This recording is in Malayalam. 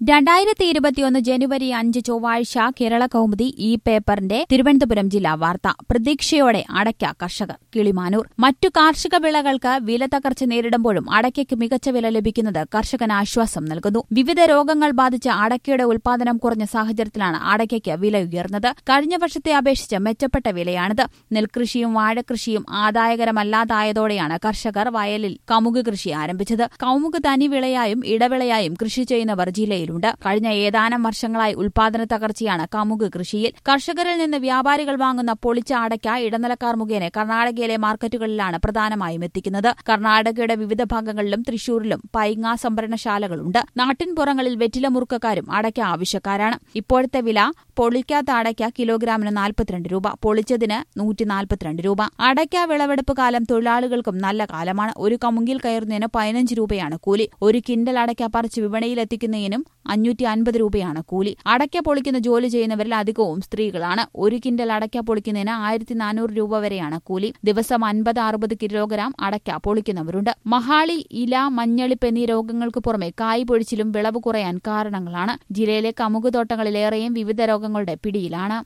2021 ജനുവരി 5 ചൊവ്വാഴ്ച കേരള കൗമുദി ഈ പേപ്പറിന്റെ തിരുവനന്തപുരം ജില്ലാ വാർത്ത. പ്രതീക്ഷയോടെ അടയ്ക്ക കർഷകർ. കിളിമാനൂർ. മറ്റു കാർഷിക വിളകൾക്ക് വില തകർച്ച നേരിടുമ്പോഴും അടയ്ക്കയ്ക്ക് മികച്ച വില ലഭിക്കുന്നത് കർഷകന് ആശ്വാസം നൽകുന്നു. വിവിധ രോഗങ്ങൾ ബാധിച്ച് അടയ്ക്കയുടെ ഉൽപാദനം കുറഞ്ഞ സാഹചര്യത്തിലാണ് അടയ്ക്കയ്ക്ക് വില ഉയർന്നത്. കഴിഞ്ഞ വർഷത്തെ അപേക്ഷിച്ച് മെച്ചപ്പെട്ട വിലയാണിത്. നെൽകൃഷിയും വാഴകൃഷിയും ആദായകരമല്ലാതായതോടെയാണ് കർഷകർ വയലിൽ കമുക് കൃഷി ആരംഭിച്ചത്. കമുക് തനിവിളയായും ഇടവിളയായും കൃഷി ചെയ്യുന്നവർ ജില്ലയിലുണ്ട്. കഴിഞ്ഞ ഏതാനും വർഷങ്ങളായി ഉൽപാദന തകർച്ചയാണ് കമുക് കൃഷിയിൽ. കർഷകരിൽ നിന്ന് വ്യാപാരികൾ വാങ്ങുന്ന പൊളിച്ച അടയ്ക്ക ഇടനിലക്കാർ മുഖേന കർണാടകയിലെ മാർക്കറ്റുകളിലാണ് പ്രധാനമായും എത്തിക്കുന്നത്. കർണാടകയുടെ വിവിധ ഭാഗങ്ങളിലും തൃശൂരിലും പൈങ്ങ സംഭരണശാലകളുണ്ട്. നാട്ടിൻപുറങ്ങളിൽ വെറ്റില മുറുക്കക്കാരും അടയ്ക്ക ആവശ്യക്കാരാണ്. ഇപ്പോഴത്തെ വില: പൊളിക്കാത്ത അടയ്ക്ക കിലോഗ്രാമിന് 42 രൂപ, പൊളിച്ചതിന് 142 രൂപ. അടയ്ക്ക വിളവെടുപ്പ് കാലം തൊഴിലാളികൾക്കും നല്ല കാലമാണ്. ഒരു കമുങ്കിൽ കയറുന്നതിന് 15 രൂപയാണ് കൂലി. ഒരു കിൻഡൽ അടയ്ക്ക പറിച്ച് വിപണിയിലെത്തിക്കുന്നതിനും 550 രൂപയാണ് കൂലി. അടയ്ക്ക പൊളിക്കുന്ന ജോലി ചെയ്യുന്നവരിൽ അധികവും സ്ത്രീകളാണ്. ഒരു കിൻഡൽ അടയ്ക്ക പൊളിക്കുന്നതിന് 1400 രൂപ വരെയാണ് കൂലി. ദിവസം 50-60 കിലോഗ്രാം അടയ്ക്ക പൊളിക്കുന്നവരുണ്ട്. മഹാളി, ഇല, മഞ്ഞളിപ്പ് എന്നീ രോഗങ്ങൾക്ക് പുറമെ കായ് പൊഴിച്ചിലും വിളവ് കുറയാൻ കാരണങ്ങളാണ്. ജില്ലയിലെ കമുക് തോട്ടങ്ങളിലേറെയും വിവിധ രോഗങ്ങളുടെ പിടിയിലാണ്.